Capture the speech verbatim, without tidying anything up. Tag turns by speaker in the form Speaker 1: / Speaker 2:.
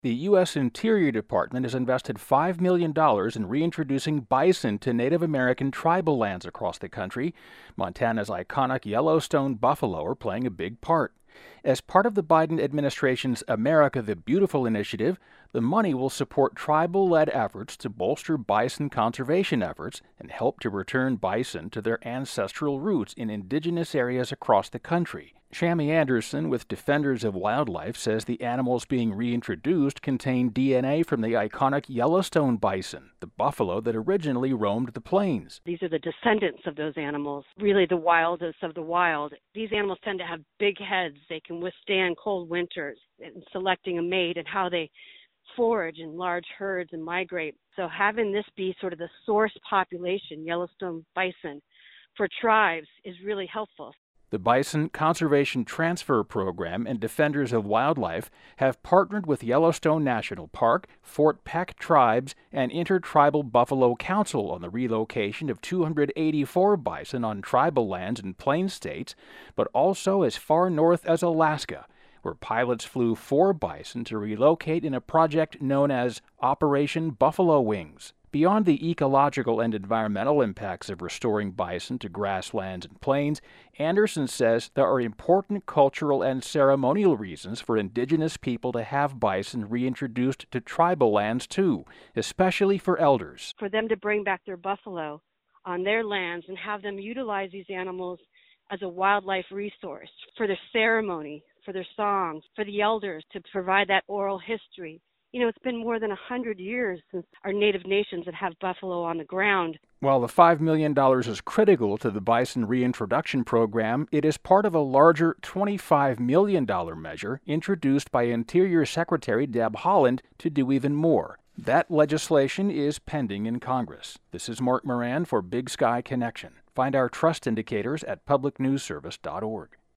Speaker 1: The U S Interior Department has invested five million dollars in reintroducing bison to Native American tribal lands across the country. Montana's iconic Yellowstone buffalo are playing a big part. As part of the Biden administration's America the Beautiful initiative, the money will support tribal-led efforts to bolster bison conservation efforts and help to return bison to their ancestral roots in indigenous areas across the country. Shammy Anderson with Defenders of Wildlife says the animals being reintroduced contain D N A from the iconic Yellowstone bison, the buffalo that originally roamed the plains.
Speaker 2: These are the descendants of those animals, really the wildest of the wild. These animals tend to have big heads. They can withstand cold winters in selecting a mate and how they forage in large herds and migrate. So having this be sort of the source population, Yellowstone bison, for tribes is really helpful.
Speaker 1: The Bison Conservation Transfer Program and Defenders of Wildlife have partnered with Yellowstone National Park, Fort Peck Tribes, and Intertribal Buffalo Council on the relocation of two hundred eighty-four bison on tribal lands in Plains states, but also as far north as Alaska, where pilots flew four bison to relocate in a project known as Operation Buffalo Wings. Beyond the ecological and environmental impacts of restoring bison to grasslands and plains, Anderson says there are important cultural and ceremonial reasons for indigenous people to have bison reintroduced to tribal lands too, especially for elders.
Speaker 2: For them to bring back their buffalo on their lands and have them utilize these animals as a wildlife resource for their ceremony, for their songs, for the elders to provide that oral history. You know, it's been more than one hundred years since our native nations that have buffalo on the ground.
Speaker 1: While the five million dollars is critical to the bison reintroduction program, it is part of a larger twenty-five million dollars measure introduced by Interior Secretary Deb Haaland to do even more. That legislation is pending in Congress. This is Mark Moran for Big Sky Connection. Find our trust indicators at public news service dot org.